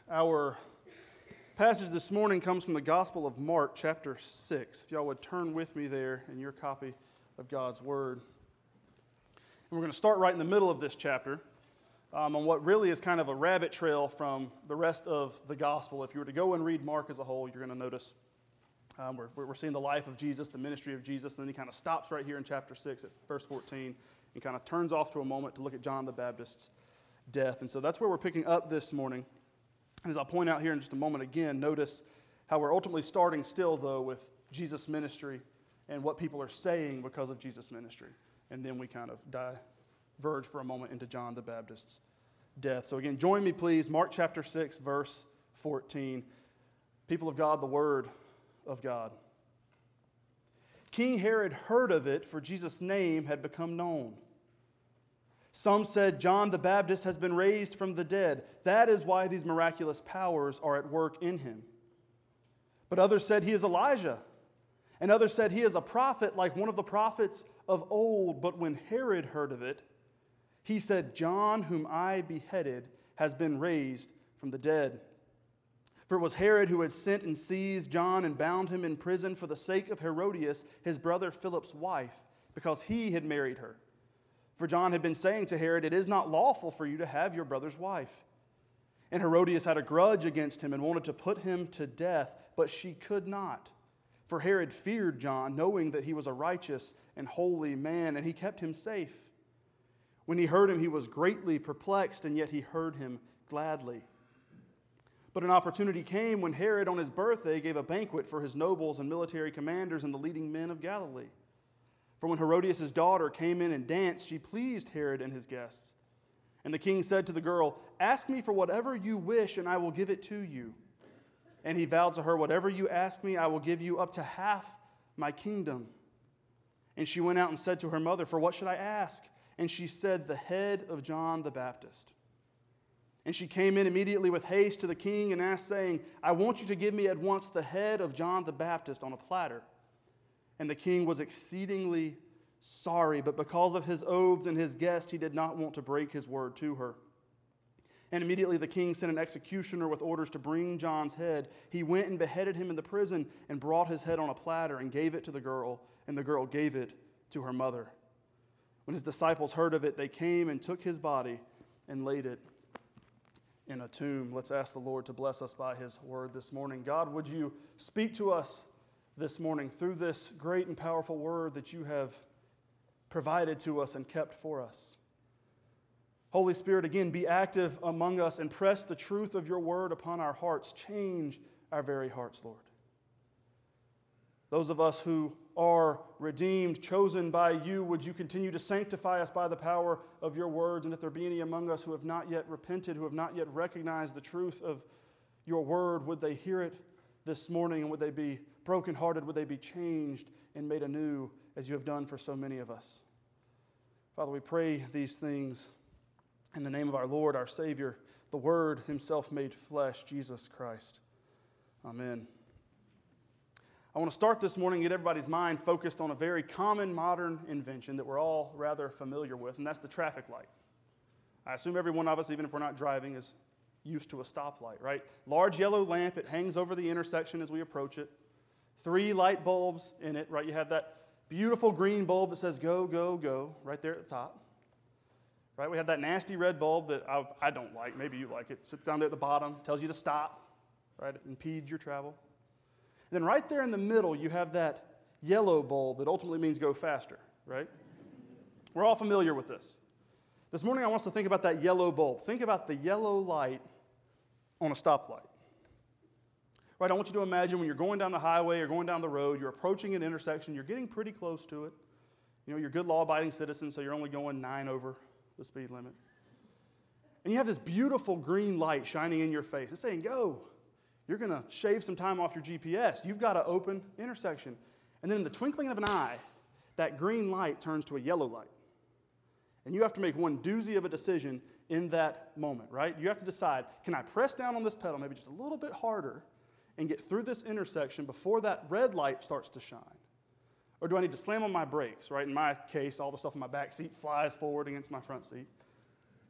Our passage this morning comes from the Gospel of Mark, chapter 6. If y'all would turn with me there in your copy of God's Word. And we're going to start right in the middle of this chapter on what really is kind of a rabbit trail from the rest of the Gospel. If you were to go and read Mark as a whole, you're going to notice we're seeing the life of Jesus, the ministry of Jesus, and then he kind of stops right here in chapter 6 at verse 14 and kind of turns off to a moment to look at John the Baptist's death. And so that's where we're picking up this morning. And as I'll point out here in just a moment again, notice how we're ultimately starting still, though, with Jesus' ministry and what people are saying because of Jesus' ministry. And then we kind of diverge for a moment into John the Baptist's death. So again, join me, please. Mark chapter 6, verse 14. People of God, the Word of God. King Herod heard of it, for Jesus' name had become known. Some said, John the Baptist has been raised from the dead. That is why these miraculous powers are at work in him. But others said he is Elijah. And others said he is a prophet like one of the prophets of old. But when Herod heard of it, he said, John, whom I beheaded, has been raised from the dead. For it was Herod who had sent and seized John and bound him in prison for the sake of Herodias, his brother Philip's wife, because he had married her. For John had been saying to Herod, it is not lawful for you to have your brother's wife. And Herodias had a grudge against him and wanted to put him to death, but she could not. For Herod feared John, knowing that he was a righteous and holy man, and he kept him safe. When he heard him, he was greatly perplexed, and yet he heard him gladly. But an opportunity came when Herod, on his birthday, gave a banquet for his nobles and military commanders and the leading men of Galilee. For when Herodias' daughter came in and danced, she pleased Herod and his guests. And the king said to the girl, ask me for whatever you wish, and I will give it to you. And he vowed to her, whatever you ask me, I will give you up to half my kingdom. And she went out and said to her mother, for what should I ask? And she said, the head of John the Baptist. And she came in immediately with haste to the king and asked, saying, I want you to give me at once the head of John the Baptist on a platter. And the king was exceedingly sorry, but because of his oaths and his guests, he did not want to break his word to her. And immediately the king sent an executioner with orders to bring John's head. He went and beheaded him in the prison and brought his head on a platter and gave it to the girl, and the girl gave it to her mother. When his disciples heard of it, they came and took his body and laid it in a tomb. Let's ask the Lord to bless us by his word this morning. God, would you speak to us this morning through this great and powerful word that you have provided to us and kept for us. Holy Spirit, again, be active among us and press the truth of your word upon our hearts. Change our very hearts, Lord. Those of us who are redeemed, chosen by you, would you continue to sanctify us by the power of your words? And if there be any among us who have not yet repented, who have not yet recognized the truth of your word, would they hear it this morning, and would they be brokenhearted? Would they be changed and made anew as you have done for so many of us? Father, we pray these things in the name of our Lord, our Savior, the Word himself made flesh, Jesus Christ. Amen. I want to start this morning and get everybody's mind focused on a very common modern invention that we're all rather familiar with, and that's the traffic light. I assume every one of us, even if we're not driving, is used to a stoplight, right? Large yellow lamp, it hangs over the intersection as we approach it. 3 light bulbs in it, right? You have that beautiful green bulb that says go, go, go, right there at the top. Right? We have that nasty red bulb that I don't like. Maybe you like it. It sits down there at the bottom, tells you to stop, right? It impedes your travel. And then right there in the middle, you have that yellow bulb that ultimately means go faster, right? We're all familiar with this. This morning, I want us to think about that yellow bulb. Think about the yellow light on a stoplight. Right, I want you to imagine when you're going down the highway or going down the road, you're approaching an intersection, you're getting pretty close to it. You know, you're a good law-abiding citizen, so you're only going 9 over the speed limit. And you have this beautiful green light shining in your face. It's saying, go. You're going to shave some time off your GPS. You've got an open intersection. And then in the twinkling of an eye, that green light turns to a yellow light. And you have to make one doozy of a decision in that moment, right? You have to decide, can I press down on this pedal maybe just a little bit harder and get through this intersection before that red light starts to shine? Or do I need to slam on my brakes, right? In my case, all the stuff in my back seat flies forward against my front seat.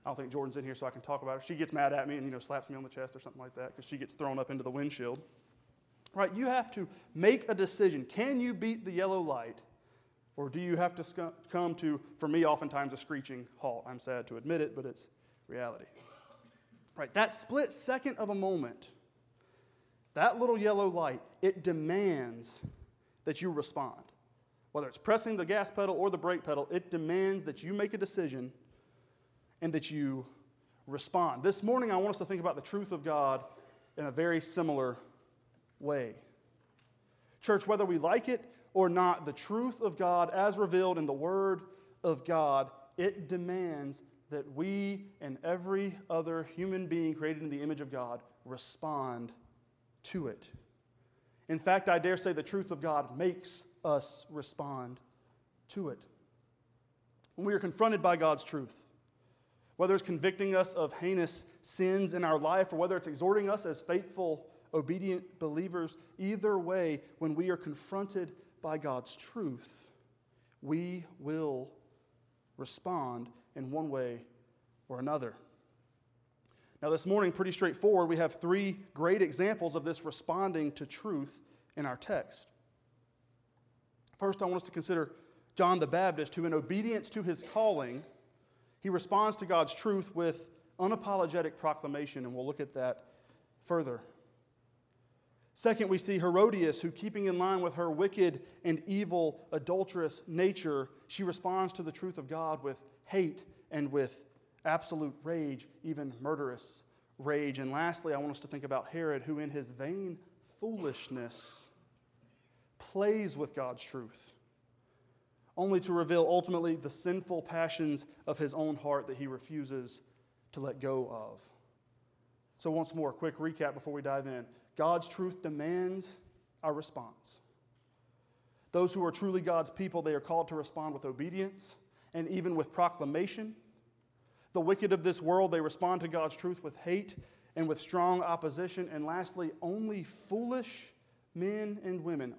I don't think Jordan's in here so I can talk about it. She gets mad at me and, slaps me on the chest or something like that because she gets thrown up into the windshield. Right, you have to make a decision. Can you beat the yellow light? Or do you have to come to, for me, oftentimes a screeching halt? I'm sad to admit it, but it's reality. Right, that split second of a moment, that little yellow light, it demands that you respond. Whether it's pressing the gas pedal or the brake pedal, it demands that you make a decision and that you respond. This morning, I want us to think about the truth of God in a very similar way. Church, whether we like it or not, the truth of God as revealed in the Word of God, it demands that we and every other human being created in the image of God respond to it. In fact, I dare say the truth of God makes us respond to it. When we are confronted by God's truth, whether it's convicting us of heinous sins in our life or whether it's exhorting us as faithful, obedient believers, either way, when we are confronted by God's truth, we will respond in one way or another. Now, this morning, pretty straightforward, we have three great examples of this responding to truth in our text. First, I want us to consider John the Baptist, who in obedience to his calling, he responds to God's truth with unapologetic proclamation, and we'll look at that further. Second, we see Herodias, who, keeping in line with her wicked and evil, adulterous nature, she responds to the truth of God with hate and with absolute rage, even murderous rage. And lastly, I want us to think about Herod, who in his vain foolishness plays with God's truth, only to reveal ultimately the sinful passions of his own heart that he refuses to let go of. So once more, a quick recap before we dive in. God's truth demands our response. Those who are truly God's people, they are called to respond with obedience and even with proclamation. The wicked of this world, they respond to God's truth with hate and with strong opposition. And lastly, only foolish men and women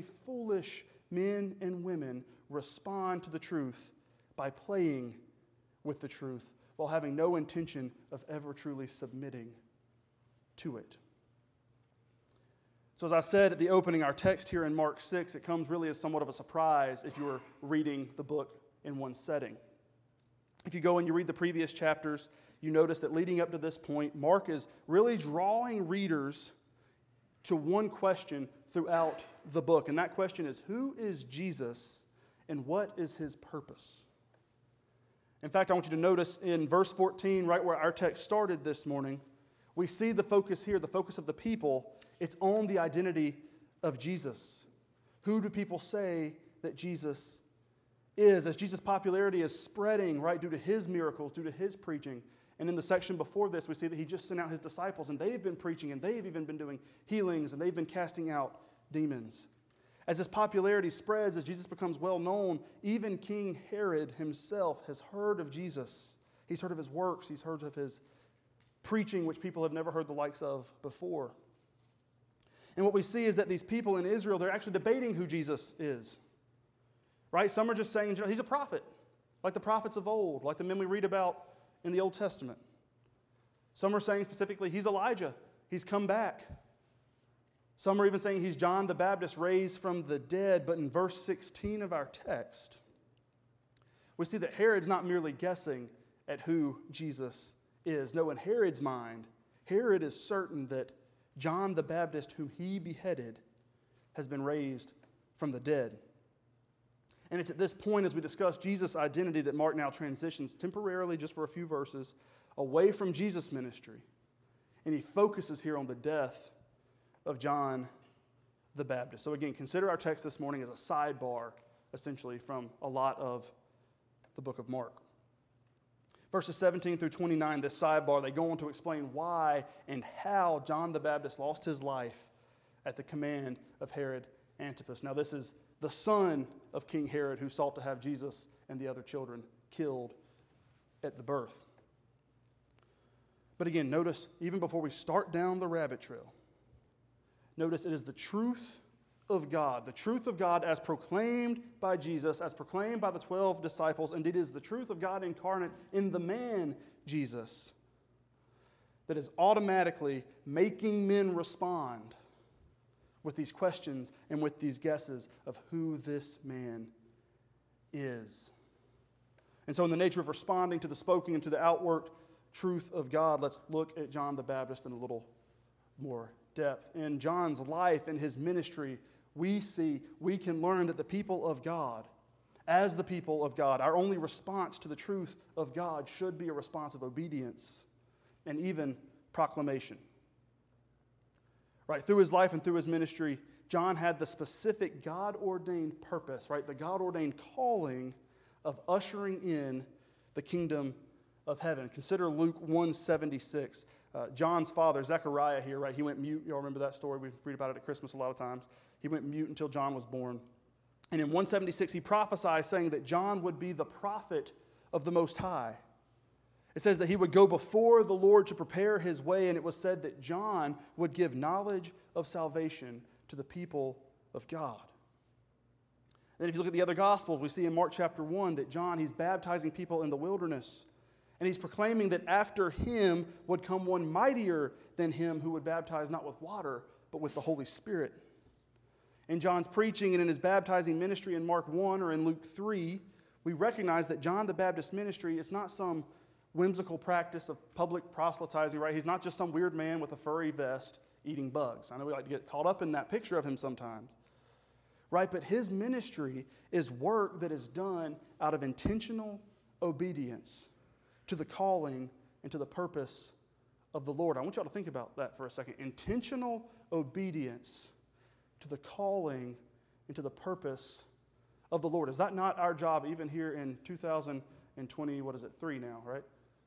respond to the truth by playing with the truth while having no intention of ever truly submitting to it. So as I said at the opening, our text here in Mark 6, it comes really as somewhat of a surprise if you were reading the book in one setting. If you go and you read the previous chapters, you notice that leading up to this point, Mark is really drawing readers to one question throughout the book. And that question is, who is Jesus and what is his purpose? In fact, I want you to notice in verse 14, right where our text started this morning, we see the focus here, the focus of the people, it's on the identity of Jesus. Who do people say that Jesus is? As Jesus' popularity is spreading, right, due to his miracles, due to his preaching. And in the section before this, we see that he just sent out his disciples, and they've been preaching, and they've even been doing healings, and they've been casting out demons. As his popularity spreads, as Jesus becomes well known, even King Herod himself has heard of Jesus. He's heard of his works. He's heard of his preaching, which people have never heard the likes of before. And what we see is that these people in Israel, they're actually debating who Jesus is. Right? Some are just saying he's a prophet, like the prophets of old, like the men we read about in the Old Testament. Some are saying specifically he's Elijah, he's come back. Some are even saying he's John the Baptist raised from the dead. But in verse 16 of our text, we see that Herod's not merely guessing at who Jesus is. No, in Herod's mind, Herod is certain that John the Baptist, whom he beheaded, has been raised from the dead. And it's at this point, as we discuss Jesus' identity, that Mark now transitions temporarily, just for a few verses, away from Jesus' ministry. And he focuses here on the death of John the Baptist. So again, consider our text this morning as a sidebar, essentially, from a lot of the book of Mark. Verses 17 through 29, this sidebar, they go on to explain why and how John the Baptist lost his life at the command of Herod Antipas. Now, this is the son of King Herod who sought to have Jesus and the other children killed at the birth. But again, notice, even before we start down the rabbit trail, notice it is the truth of God as proclaimed by Jesus, as proclaimed by the 12 disciples, and it is the truth of God incarnate in the man, Jesus that is automatically making men respond with these questions and with these guesses of who this man is. And so in the nature of responding to the spoken and to the outworked truth of God, let's look at John the Baptist in a little more depth. In John's life and his ministry, we can learn that the people of God, as the people of God, our only response to the truth of God should be a response of obedience and even proclamation. Right, through his life and through his ministry, John had the specific God-ordained purpose, right, the God-ordained calling of ushering in the kingdom of heaven. Consider Luke 1:76. John's father, Zechariah here, right, he went mute. You all remember that story? We read about it at Christmas a lot of times. He went mute until John was born. And in 176, he prophesied saying that John would be the prophet of the Most High. It says that he would go before the Lord to prepare his way, and it was said that John would give knowledge of salvation to the people of God. And if you look at the other Gospels, we see in Mark chapter 1 that John, he's baptizing people in the wilderness. And he's proclaiming that after him would come one mightier than him who would baptize not with water, but with the Holy Spirit. In John's preaching and in his baptizing ministry in Mark 1 or in Luke 3, we recognize that John the Baptist's ministry, it's not some whimsical practice of public proselytizing, right? He's not just some weird man with a furry vest eating bugs. I know we like to get caught up in that picture of him sometimes, right? But his ministry is work that is done out of intentional obedience to the calling and to the purpose of the Lord. I want y'all to think about that for a second. Intentional obedience to the calling and to the purpose of the Lord. Is that not our job even here in 2020, 3 now, right?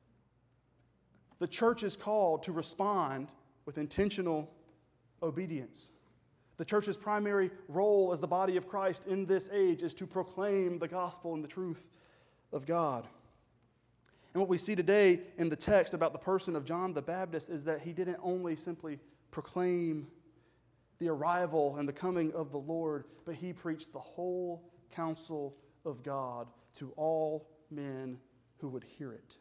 The church is called to respond with intentional obedience. The church's primary role as the body of Christ in this age is to proclaim the gospel and the truth of God. And what we see today in the text about the person of John the Baptist is that he didn't only simply proclaim the arrival and the coming of the Lord, but he preached the whole counsel of God to all men who would hear it.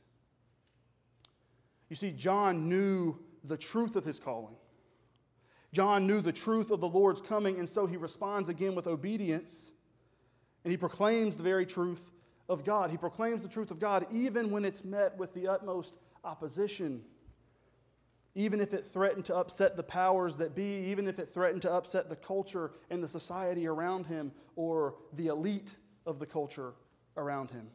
You see, John knew the truth of his calling. John knew the truth of the Lord's coming, and so he responds again with obedience, and he proclaims the very truth of God. He proclaims the truth of God even when it's met with the utmost opposition, even if it threatened to upset the powers that be, even if it threatened to upset the culture and the society around him or the elite of the culture around him.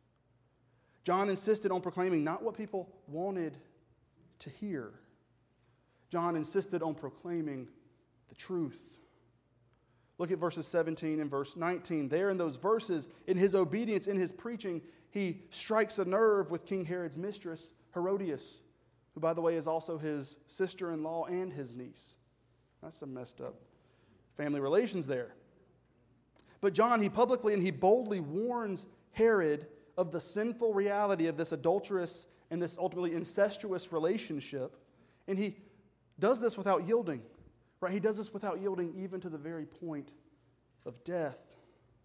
John insisted on proclaiming not what people wanted to hear. John insisted on proclaiming the truth. Look at verses 17 and verse 19. There in those verses, in his obedience, in his preaching, he strikes a nerve with King Herod's mistress, Herodias, who, by the way, is also his sister-in-law and his niece. That's some messed up family relations there. But John, he publicly and he boldly warns Herod of the sinful reality of this adulterous and this ultimately incestuous relationship. And he does this without yielding, right? He does this without yielding even to the very point of death.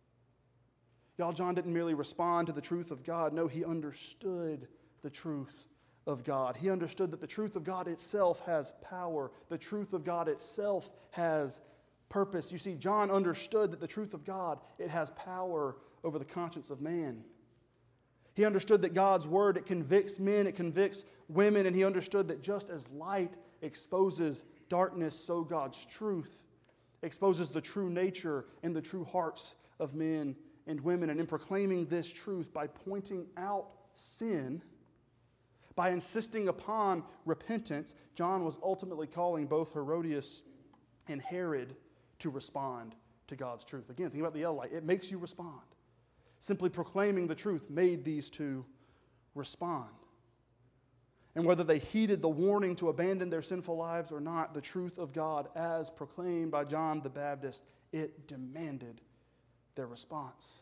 Y'all, John didn't merely respond to the truth of God. No, he understood the truth of God. He understood that the truth of God itself has power. The truth of God itself has purpose. You see, John understood that the truth of God, it has power over the conscience of man. He understood that God's word, it convicts men, it convicts women, and he understood that just as light exposes darkness, so God's truth exposes the true nature and the true hearts of men and women. And in proclaiming this truth, by pointing out sin, by insisting upon repentance, John was ultimately calling both Herodias and Herod to respond to God's truth. Again, think about the L light. It makes you respond. Simply proclaiming the truth made these two respond. And whether they heeded the warning to abandon their sinful lives or not, the truth of God, as proclaimed by John the Baptist, it demanded their response.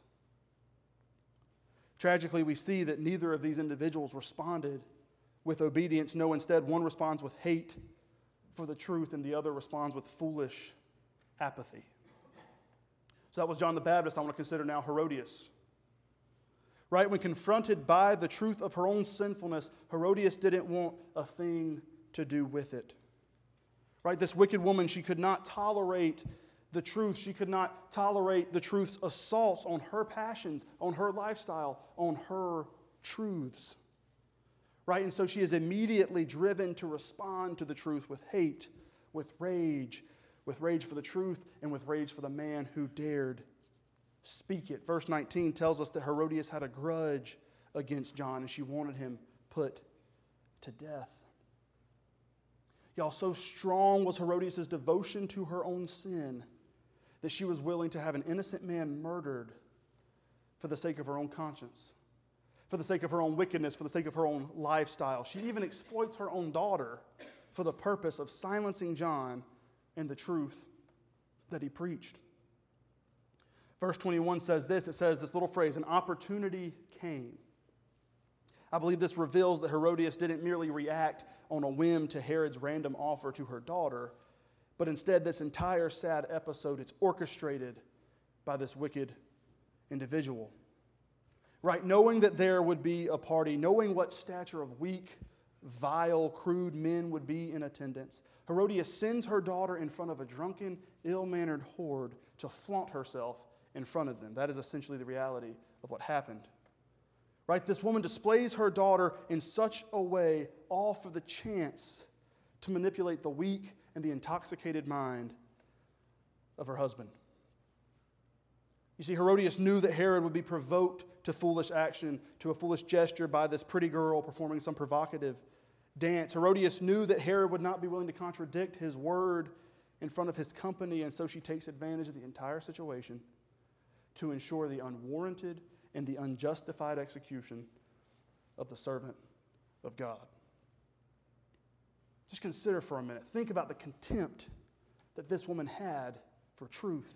Tragically, we see that neither of these individuals responded with obedience. No, instead, one responds with hate for the truth and the other responds with foolish apathy. So that was John the Baptist. I want to consider now Herodias. Right? When confronted by the truth of her own sinfulness, Herodias didn't want a thing to do with it. Right? This wicked woman, she could not tolerate the truth. She could not tolerate the truth's assaults on her passions, on her lifestyle, on her truths. Right? And so she is immediately driven to respond to the truth with hate, with rage for the truth, and with rage for the man who dared speak it. Verse 19 tells us that Herodias had a grudge against John, and she wanted him put to death. Y'all, so strong was Herodias' devotion to her own sin that she was willing to have an innocent man murdered for the sake of her own conscience, for the sake of her own wickedness, for the sake of her own lifestyle. She even exploits her own daughter for the purpose of silencing John and the truth that he preached. Verse 21 says this, it says this little phrase, an opportunity came. I believe this reveals that Herodias didn't merely react on a whim to Herod's random offer to her daughter, but instead this entire sad episode, it's orchestrated by this wicked individual. Right? Knowing that there would be a party, knowing what stature of weak, vile, crude men would be in attendance, Herodias sends her daughter in front of a drunken, ill-mannered horde to flaunt herself in front of them. That is essentially the reality of what happened. Right? This woman displays her daughter in such a way, all for the chance to manipulate the weak and the intoxicated mind of her husband. You see, Herodias knew that Herod would be provoked to foolish action, to a foolish gesture by this pretty girl performing some provocative dance. Herodias knew that Herod would not be willing to contradict his word in front of his company, and so she takes advantage of the entire situation to ensure the unwarranted and the unjustified execution of the servant of God. Just consider for a minute. Think about the contempt that this woman had for truth.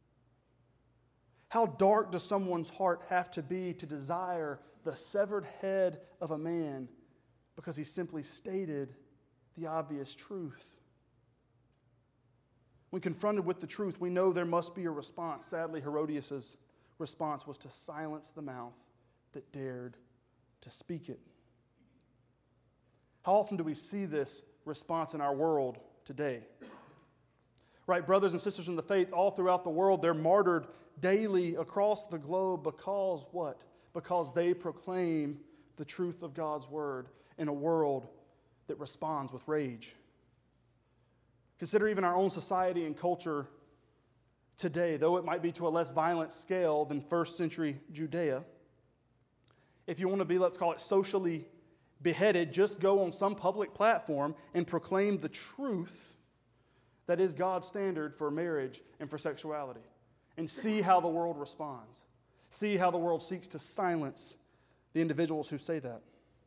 How dark does someone's heart have to be to desire the severed head of a man because he simply stated the obvious truth? When confronted with the truth, we know there must be a response. Sadly, Herodias' response was to silence the mouth that dared to speak it. How often do we see this response in our world today? Right, brothers and sisters in the faith all throughout the world, they're martyred daily across the globe because what? Because they proclaim the truth of God's word in a world that responds with rage. Consider even our own society and culture today, though it might be to a less violent scale than first century Judea. If you want to be, let's call it, socially beheaded, just go on some public platform and proclaim the truth that is God's standard for marriage and for sexuality, and see how the world responds. See how the world seeks to silence the individuals who say that.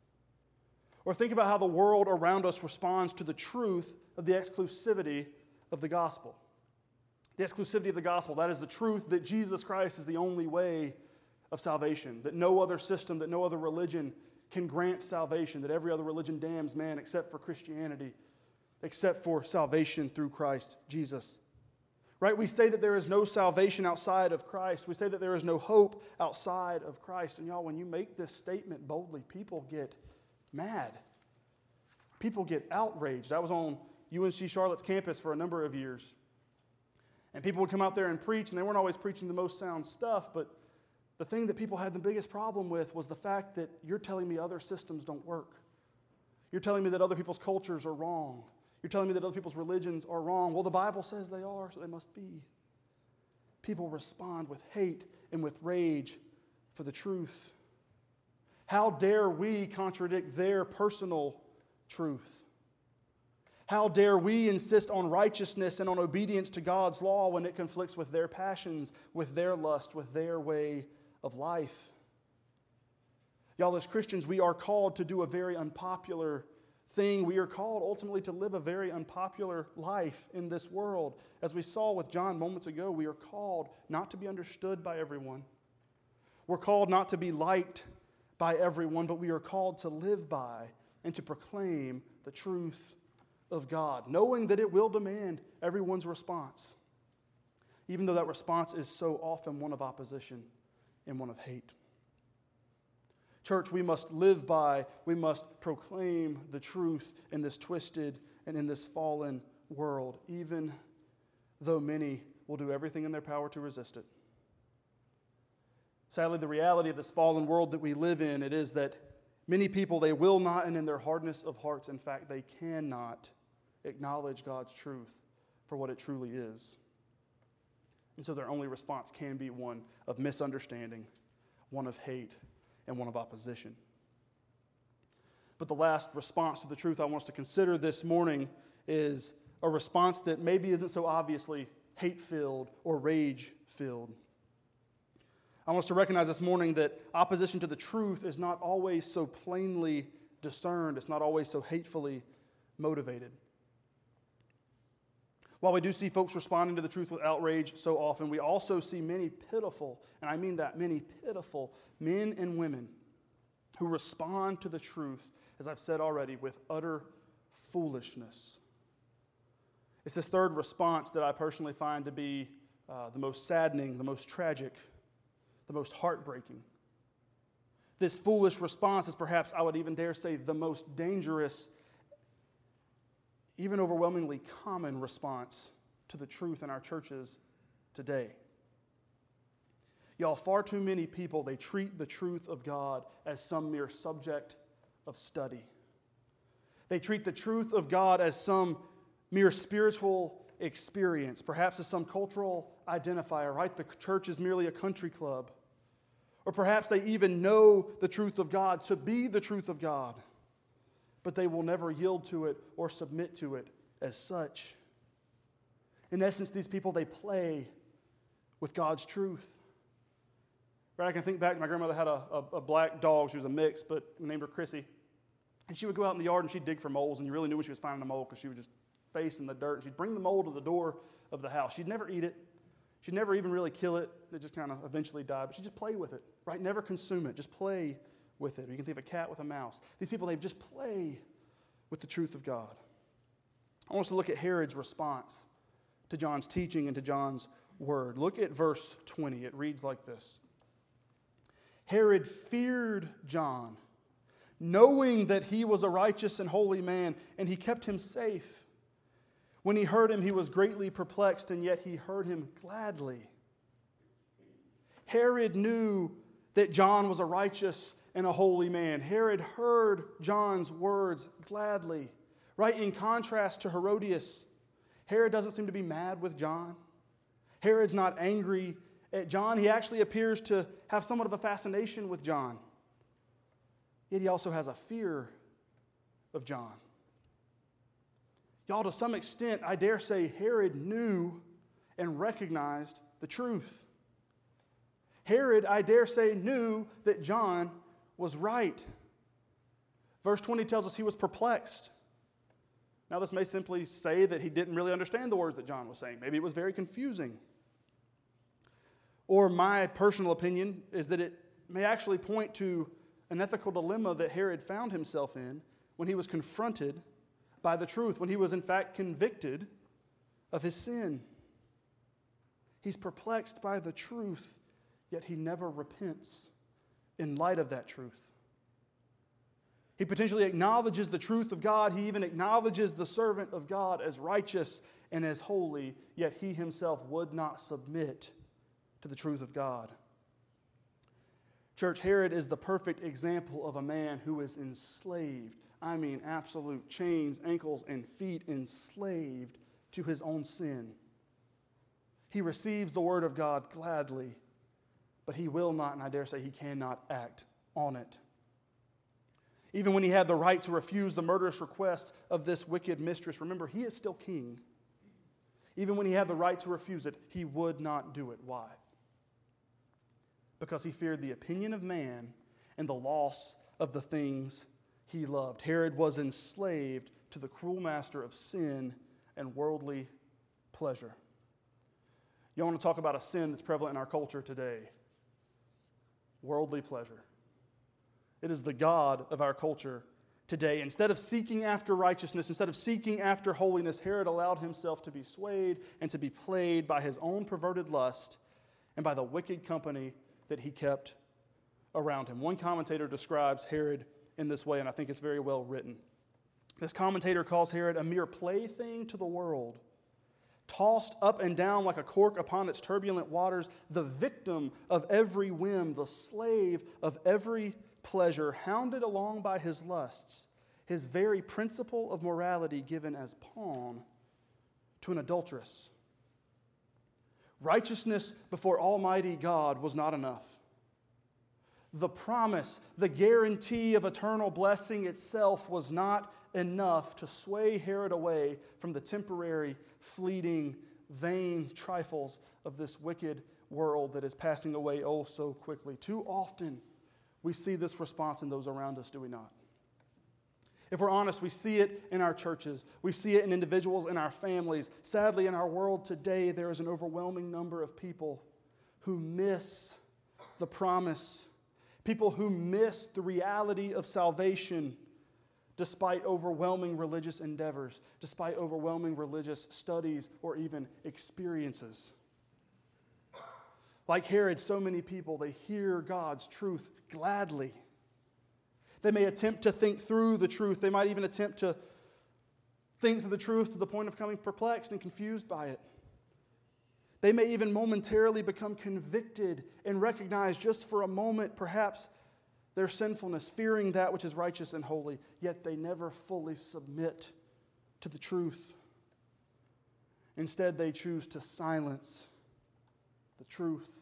Or think about how the world around us responds to the truth of the exclusivity of the gospel. The exclusivity of the gospel, that is the truth that Jesus Christ is the only way of salvation, that no other system, that no other religion can grant salvation, that every other religion damns man except for Christianity, except for salvation through Christ Jesus. Right? We say that there is no salvation outside of Christ. We say that there is no hope outside of Christ. And y'all, when you make this statement boldly, people get mad. People get outraged. I was on UNC Charlotte's campus for a number of years. And people would come out there and preach, and they weren't always preaching the most sound stuff, but the thing that people had the biggest problem with was the fact that you're telling me other systems don't work. You're telling me that other people's cultures are wrong. You're telling me that other people's religions are wrong. Well, the Bible says they are, so they must be. People respond with hate and with rage for the truth. How dare we contradict their personal truth? How dare we insist on righteousness and on obedience to God's law when it conflicts with their passions, with their lust, with their way of life? Y'all, as Christians, we are called to do a very unpopular thing. We are called ultimately to live a very unpopular life in this world. As we saw with John moments ago, we are called not to be understood by everyone. We're called not to be liked by everyone, but we are called to live by and to proclaim the truth of God, knowing that it will demand everyone's response, even though that response is so often one of opposition and one of hate. Church, we must live by, we must proclaim the truth in this twisted and in this fallen world, even though many will do everything in their power to resist it. Sadly, the reality of this fallen world that we live in, it is that many people, they will not, and in their hardness of hearts, in fact, they cannot acknowledge God's truth for what it truly is. And so their only response can be one of misunderstanding, one of hate, and one of opposition. But the last response to the truth I want us to consider this morning is a response that maybe isn't so obviously hate-filled or rage-filled. I want us to recognize this morning that opposition to the truth is not always so plainly discerned. It's not always so hatefully motivated. While we do see folks responding to the truth with outrage so often, we also see many pitiful, and I mean that, many pitiful men and women who respond to the truth, as I've said already, with utter foolishness. It's this third response that I personally find to be the most saddening, the most tragic, the most heartbreaking. This foolish response is perhaps, I would even dare say, the most dangerous, even overwhelmingly common response to the truth in our churches today. Y'all, far too many people, they treat the truth of God as some mere subject of study. They treat the truth of God as some mere spiritual experience, perhaps as some cultural identifier, right? The church is merely a country club. Or perhaps they even know the truth of God to be the truth of God, but they will never yield to it or submit to it as such. In essence, these people, they play with God's truth. Right? I can think back, my grandmother had a black dog. She was a mix, but we named her Chrissy. And she would go out in the yard and she'd dig for moles, and you really knew when she was finding a mole because she would just face in the dirt. And she'd bring the mole to the door of the house. She'd never eat it. She'd never even really kill it. It just kind of eventually died. But she'd just play with it, right? Never consume it. Just play with it. Or you can think of a cat with a mouse. These people, they just play with the truth of God. I want us to look at Herod's response to John's teaching and to John's word. Look at verse 20. It reads like this. Herod feared John, knowing that he was a righteous and holy man, and he kept him safe. When he heard him, he was greatly perplexed, and yet he heard him gladly. Herod knew that John was a righteous and a holy man. Herod heard John's words gladly. Right in contrast to Herodias, Herod doesn't seem to be mad with John. Herod's not angry at John. He actually appears to have somewhat of a fascination with John. Yet he also has a fear of John. Y'all, to some extent, I dare say Herod knew and recognized the truth. Herod, I dare say, knew that John was right. Verse 20 tells us he was perplexed. Now, this may simply say that he didn't really understand the words that John was saying. Maybe it was very confusing. Or my personal opinion is that it may actually point to an ethical dilemma that Herod found himself in when he was confronted by the truth, when he was in fact convicted of his sin. He's perplexed by the truth, yet he never repents in light of that truth. He potentially acknowledges the truth of God. He even acknowledges the servant of God as righteous and as holy, yet he himself would not submit to the truth of God. Church, Herod is the perfect example of a man who is enslaved. I mean, absolute chains, ankles, and feet enslaved to his own sin. He receives the word of God gladly, but he will not, and I dare say he cannot act on it. Even when he had the right to refuse the murderous request of this wicked mistress, remember, he is still king. Even when he had the right to refuse it, he would not do it. Why? Because he feared the opinion of man and the loss of the things he loved. Herod was enslaved to the cruel master of sin and worldly pleasure. You want to talk about a sin that's prevalent in our culture today? Worldly pleasure. It is the god of our culture today. Instead of seeking after righteousness, instead of seeking after holiness, Herod allowed himself to be swayed and to be played by his own perverted lust and by the wicked company that he kept around him. One commentator describes Herod in this way, and I think it's very well written. This commentator calls Herod a mere plaything to the world, tossed up and down like a cork upon its turbulent waters, the victim of every whim, the slave of every pleasure, hounded along by his lusts, his very principle of morality given as pawn to an adulteress. Righteousness before Almighty God was not enough. The promise, the guarantee of eternal blessing itself was not enough to sway Herod away from the temporary, fleeting, vain trifles of this wicked world that is passing away oh so quickly. Too often we see this response in those around us, do we not? If we're honest, we see it in our churches. We see it in individuals in our families. Sadly, in our world today, there is an overwhelming number of people who miss the promise, people who miss the reality of salvation despite overwhelming religious endeavors, despite overwhelming religious studies or even experiences. Like Herod, so many people, they hear God's truth gladly. They may attempt to think through the truth. They might even attempt to think through the truth to the point of becoming perplexed and confused by it. They may even momentarily become convicted and recognize just for a moment, perhaps, their sinfulness, fearing that which is righteous and holy, yet they never fully submit to the truth. Instead, they choose to silence the truth.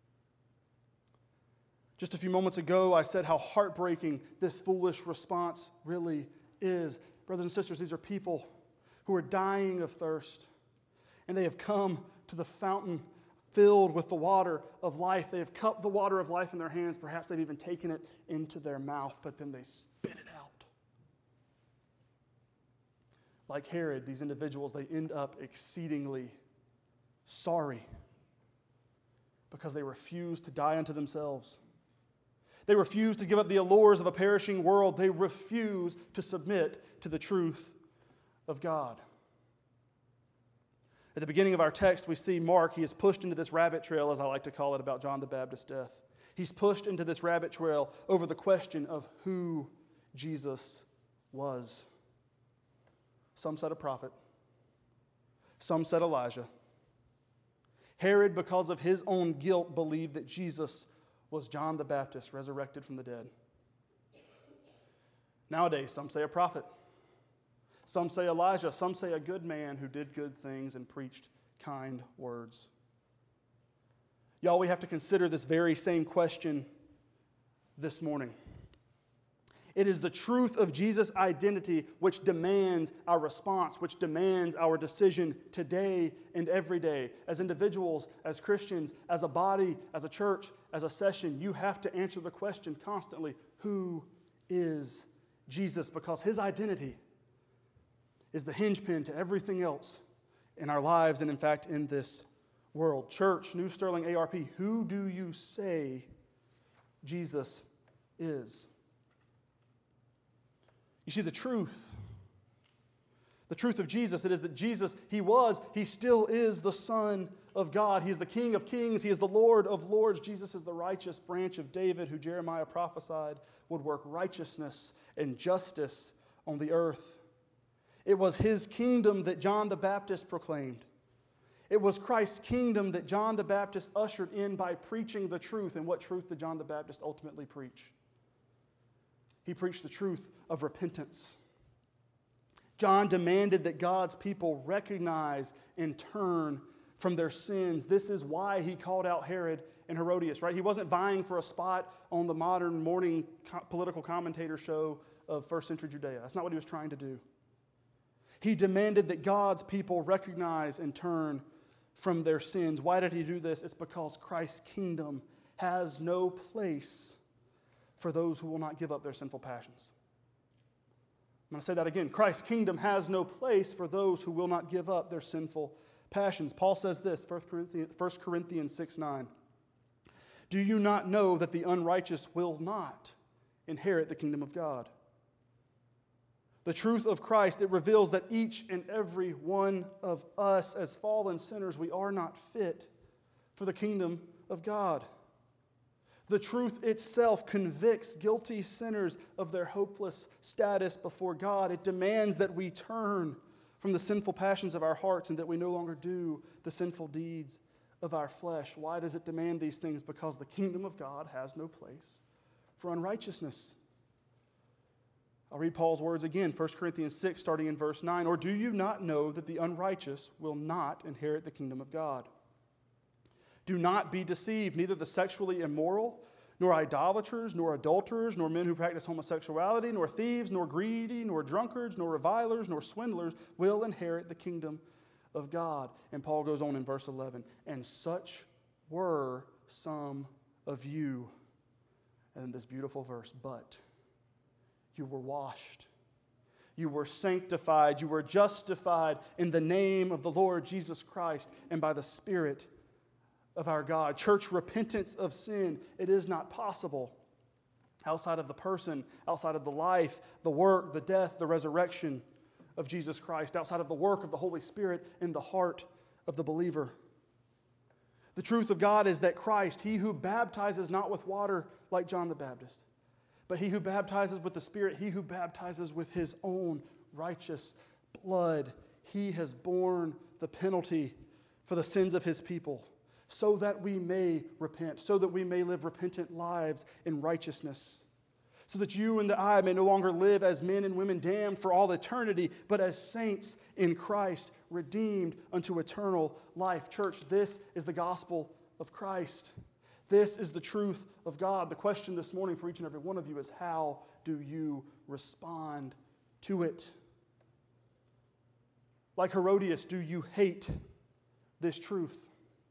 Just a few moments ago, I said how heartbreaking this foolish response really is. Brothers and sisters, these are people who are dying of thirst, and they have come to the fountain filled with the water of life. They have cupped the water of life in their hands. Perhaps they've even taken it into their mouth, but then they spit it out. Like Herod, these individuals, they end up exceedingly sorry because they refuse to die unto themselves. They refuse to give up the allures of a perishing world. They refuse to submit to the truth of God. At the beginning of our text, we see Mark. He is pushed into this rabbit trail, as I like to call it, about John the Baptist's death. He's pushed into this rabbit trail over the question of who Jesus was. Some said a prophet. Some said Elijah. Herod, because of his own guilt, believed that Jesus was John the Baptist, resurrected from the dead. Nowadays, some say a prophet. Some say Elijah. Some say a good man who did good things and preached kind words. Y'all, we have to consider this very same question this morning. It is the truth of Jesus' identity which demands our response, which demands our decision today and every day. As individuals, as Christians, as a body, as a church, as a session, you have to answer the question constantly, who is Jesus? Because his identity is the hinge-pin to everything else in our lives and, in fact, in this world. Church, New Sterling ARP, who do you say Jesus is? You see, the truth of Jesus, it is that Jesus, he still is the Son of God. He is the King of kings. He is the Lord of lords. Jesus is the righteous branch of David who Jeremiah prophesied would work righteousness and justice on the earth. It was his kingdom that John the Baptist proclaimed. It was Christ's kingdom that John the Baptist ushered in by preaching the truth. And what truth did John the Baptist ultimately preach? He preached the truth of repentance. John demanded that God's people recognize and turn from their sins. This is why he called out Herod and Herodias, right? He wasn't vying for a spot on the modern morning political commentator show of first century Judea. That's not what he was trying to do. He demanded that God's people recognize and turn from their sins. Why did he do this? It's because Christ's kingdom has no place for those who will not give up their sinful passions. I'm going to say that again. Christ's kingdom has no place for those who will not give up their sinful passions. Paul says this, 1 Corinthians 6:9. Do you not know that the unrighteous will not inherit the kingdom of God? The truth of Christ, it reveals that each and every one of us, as fallen sinners, we are not fit for the kingdom of God. The truth itself convicts guilty sinners of their hopeless status before God. It demands that we turn from the sinful passions of our hearts and that we no longer do the sinful deeds of our flesh. Why does it demand these things? Because the kingdom of God has no place for unrighteousness. I'll read Paul's words again, 1 Corinthians 6, starting in verse 9. Or do you not know that the unrighteous will not inherit the kingdom of God? Do not be deceived, neither the sexually immoral, nor idolaters, nor adulterers, nor men who practice homosexuality, nor thieves, nor greedy, nor drunkards, nor revilers, nor swindlers will inherit the kingdom of God. And Paul goes on in verse 11, and such were some of you. And then this beautiful verse, but you were washed, you were sanctified, you were justified in the name of the Lord Jesus Christ and by the Spirit of our God. Church, repentance of sin, it is not possible outside of the person, outside of the life, the work, the death, the resurrection of Jesus Christ, outside of the work of the Holy Spirit in the heart of the believer. The truth of God is that Christ, He who baptizes not with water like John the Baptist, but He who baptizes with the Spirit, He who baptizes with His own righteous blood, He has borne the penalty for the sins of His people, so that we may repent, so that we may live repentant lives in righteousness, so that you and I may no longer live as men and women damned for all eternity, but as saints in Christ, redeemed unto eternal life. Church, this is the gospel of Christ. This is the truth of God. The question this morning for each and every one of you is, how do you respond to it? Like Herodias, do you hate this truth?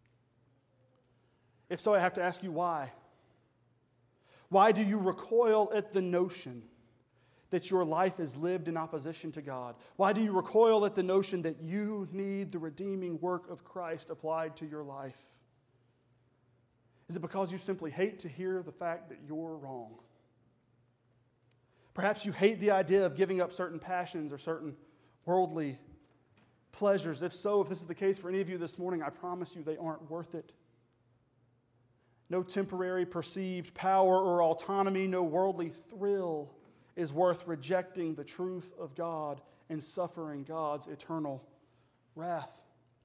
If so, I have to ask you why. Why do you recoil at the notion that your life is lived in opposition to God? Why do you recoil at the notion that you need the redeeming work of Christ applied to your life? Is it because you simply hate to hear the fact that you're wrong? Perhaps you hate the idea of giving up certain passions or certain worldly pleasures. If so, if this is the case for any of you this morning, I promise you they aren't worth it. No temporary perceived power or autonomy, no worldly thrill is worth rejecting the truth of God and suffering God's eternal wrath.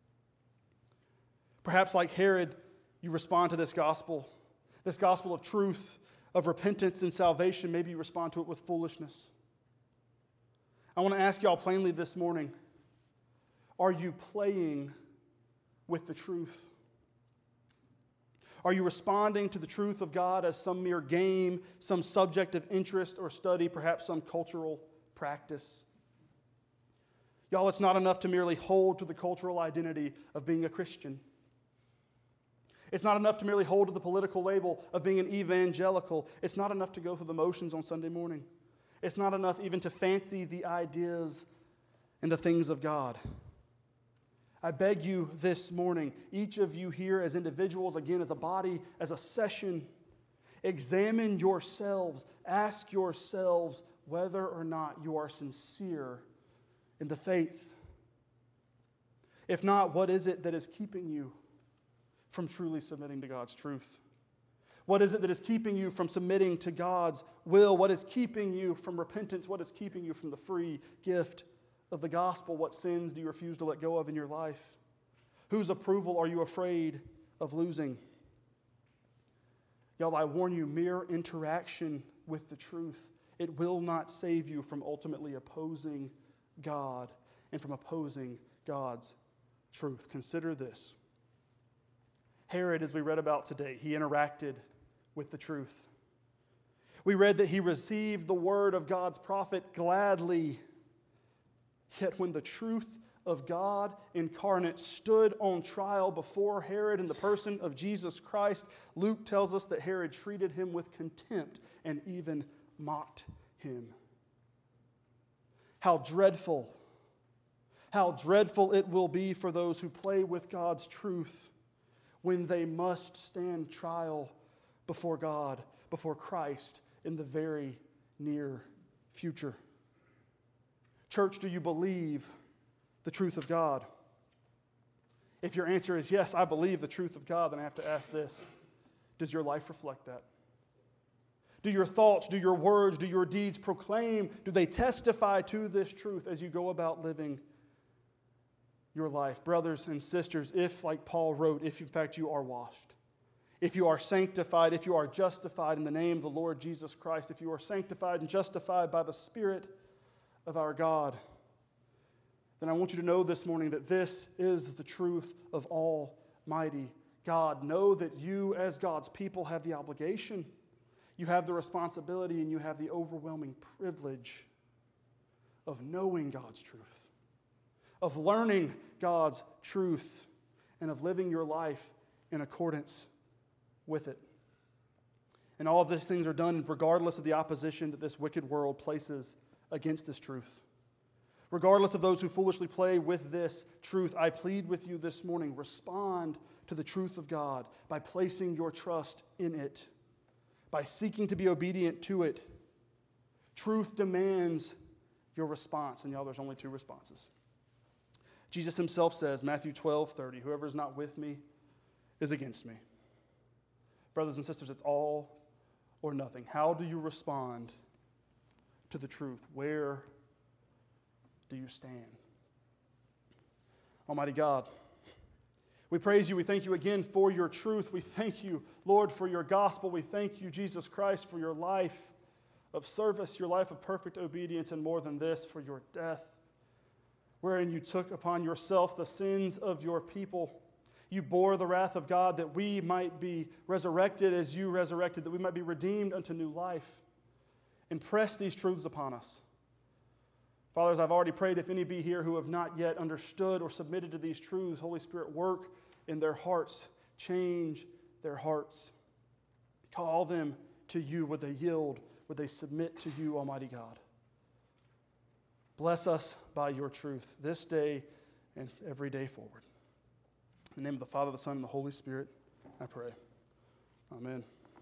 Perhaps like Herod, you respond to this gospel of truth, of repentance and salvation. Maybe you respond to it with foolishness. I want to ask y'all plainly this morning, are you playing with the truth? Are you responding to the truth of God as some mere game, some subject of interest or study, perhaps some cultural practice? Y'all, it's not enough to merely hold to the cultural identity of being a Christian. It's not enough to merely hold to the political label of being an evangelical. It's not enough to go through the motions on Sunday morning. It's not enough even to fancy the ideas and the things of God. I beg you this morning, each of you here as individuals, again as a body, as a session, examine yourselves, ask yourselves whether or not you are sincere in the faith. If not, what is it that is keeping you from truly submitting to God's truth? What is it that is keeping you from submitting to God's will? What is keeping you from repentance? What is keeping you from the free gift of the gospel? What sins do you refuse to let go of in your life? Whose approval are you afraid of losing? Y'all, I warn you, mere interaction with the truth, it will not save you from ultimately opposing God and from opposing God's truth. Consider this. Herod, as we read about today, he interacted with the truth. We read that he received the word of God's prophet gladly. Yet when the truth of God incarnate stood on trial before Herod in the person of Jesus Christ, Luke tells us that Herod treated him with contempt and even mocked him. How dreadful it will be for those who play with God's truth when they must stand trial before God, before Christ in the very near future. Church, do you believe the truth of God? If your answer is yes, I believe the truth of God, then I have to ask this: does your life reflect that? Do your thoughts, do your words, do your deeds proclaim, do they testify to this truth as you go about living your life? Brothers and sisters, if, like Paul wrote, if in fact you are washed, if you are sanctified, if you are justified in the name of the Lord Jesus Christ, if you are sanctified and justified by the Spirit of our God, then I want you to know this morning that this is the truth of Almighty God. Know that you, as God's people, have the obligation, you have the responsibility, and you have the overwhelming privilege of knowing God's truth, of learning God's truth, and of living your life in accordance with it. And all of these things are done regardless of the opposition that this wicked world places against this truth. Regardless of those who foolishly play with this truth, I plead with you this morning, respond to the truth of God by placing your trust in it, by seeking to be obedient to it. Truth demands your response. And y'all, there's only two responses. Jesus himself says, Matthew 12:30, whoever is not with me is against me. Brothers and sisters, it's all or nothing. How do you respond to the truth? Where do you stand? Almighty God, we praise you. We thank you again for your truth. We thank you, Lord, for your gospel. We thank you, Jesus Christ, for your life of service, your life of perfect obedience, and more than this, for your death, wherein you took upon yourself the sins of your people. You bore the wrath of God that we might be resurrected as you resurrected, that we might be redeemed unto new life. Impress these truths upon us. Fathers, I've already prayed if any be here who have not yet understood or submitted to these truths, Holy Spirit, work in their hearts, change their hearts. Call them to you. Would they yield? Would they submit to you, Almighty God? Bless us by your truth this day and every day forward. In the name of the Father, the Son, and the Holy Spirit, I pray. Amen.